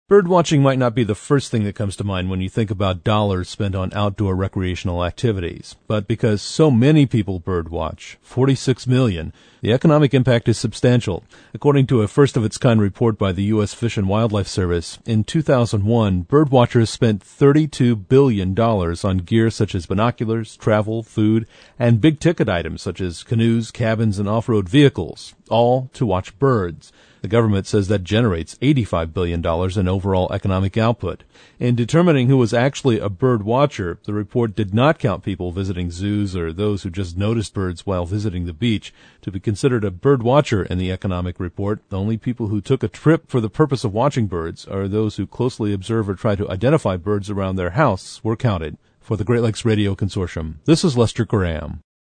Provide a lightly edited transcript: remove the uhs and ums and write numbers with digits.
Birdwatching might not be the first thing that comes to mind when you think about dollars spent on outdoor recreational activities, but because so many people birdwatch, 46 million, the economic impact is substantial. According to a first-of-its-kind report by the U.S. Fish and Wildlife Service, in 2001, birdwatchers spent $32 billion on gear such as binoculars, travel, food, and big-ticket items such as canoes, cabins, and off-road vehicles, all to watch birds. The government says that generates $85 billion in overall economic output. In determining who was actually a bird watcher, the report did not count people visiting zoos or those who just noticed birds while visiting the beach. To be considered a bird watcher in the economic report, only people who took a trip for the purpose of watching birds or those who closely observe or try to identify birds around their house were counted. For the Great Lakes Radio Consortium, this is Lester Graham.